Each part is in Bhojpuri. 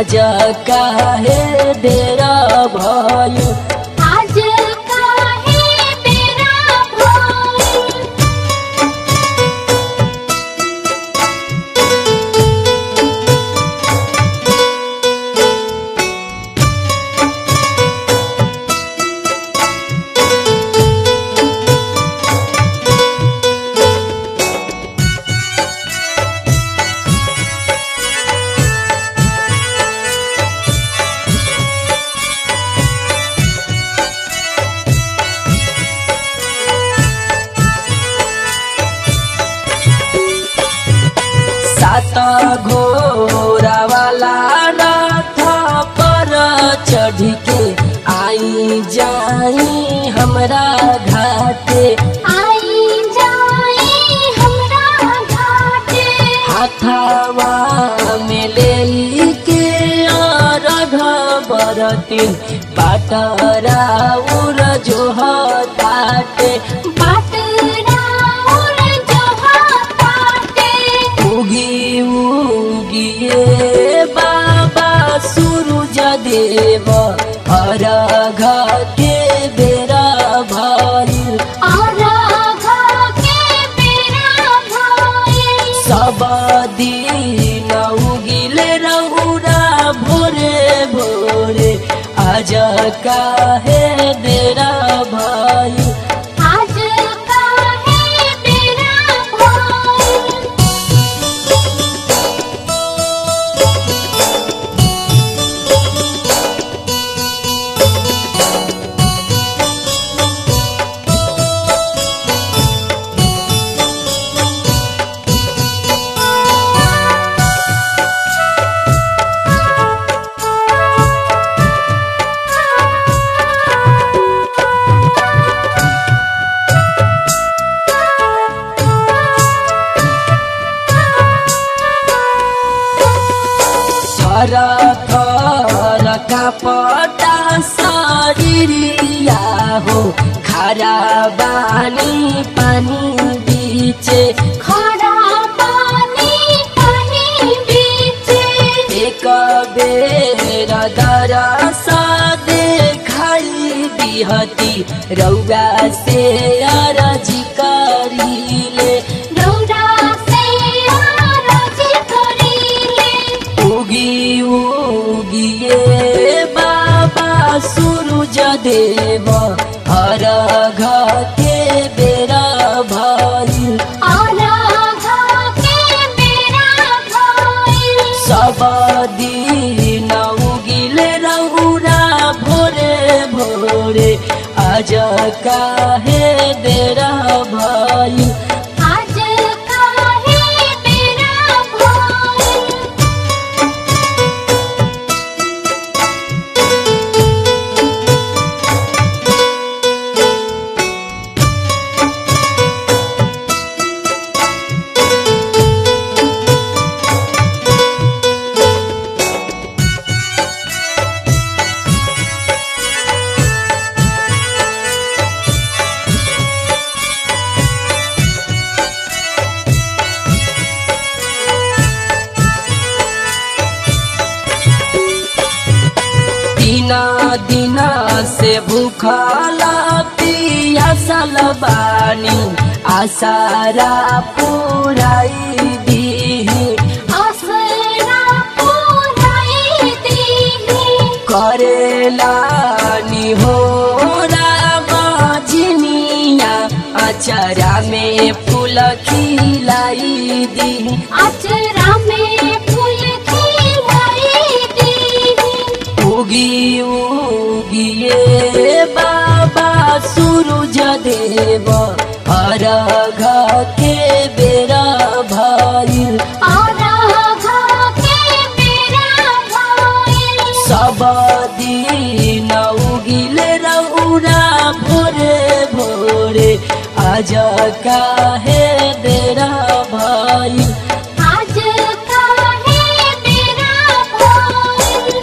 आज काहे बेरा भयो आज काहे बेरा भयो सात घोड़ा वाला रथ पर चढ़ के आई जाई हमरा घाटे आई जाई हमरा घाटे हाथावा में ले के रघ बरतिन बाटरा उर जो हटाटे बाटरा उर जो हटाटे उगी उगिए बाबा सूरज देव अर्घ के बेरा भइल अर्घ के बेरा भइल सब दिन उगिले रहुरा भोरे भोरे आज काहे बेरा भइल आज काहे बेरा भइल थर थर कापटा शरीरिया हो खरा बानी पानी बीचे खरा पानी पानी बीचे एक बेर दरस देखाई दिहती रौआ से अरजी करीले रौदा से आरज करीले उगी उगिए बाबा सूरज देव अर्घ के बेरा भइल अर्घ के बेरा भइल सब दिन उगिले रहुरा भोरे भोरे आज काहे बेरा भइल आज काहे बेरा भइल दिना दिना से भूखला पियासल बानी आसारा पुराई दीही आसरा पुराई दीही करेला निहोरा बजनिया अचरा में फूल खिलाई दी अचरा में फूल खिलाई दीही उगी उगिए बाबा सूरज देव अर्घ के बेरा भइल अर्घ के बेरा भइल सब दिन उगिले रहुरा भोरे भोरे आज काहे बेरा भइल आज काहे बेरा भइल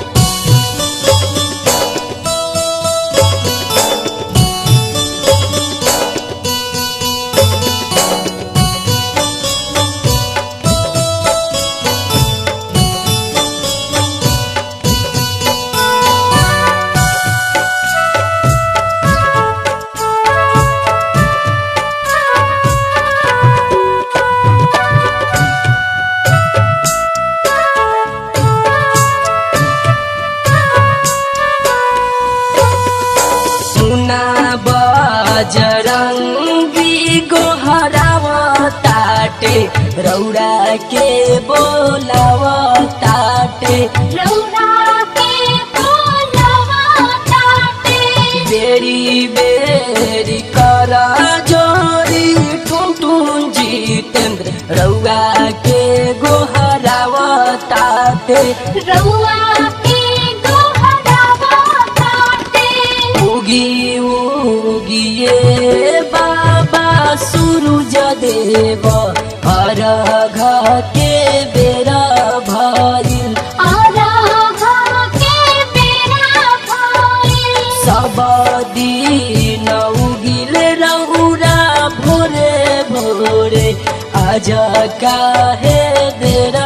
बजरंगी गोहरावा ताटे रौरा के बोलावा ताटे रौरा के बोलावा ताटे बेरी बेरी करा जोरी टुनटुन जितेंद्र रौरा के गोहरावा ताटे रौआ के गोहरावा ताटे उगी उगिए बाबा सूरज देव अर्घ के बेरा भइल आराघा के बेरा भइल सब दिन उगिल रौरा भोरे भोरे आज काहे देर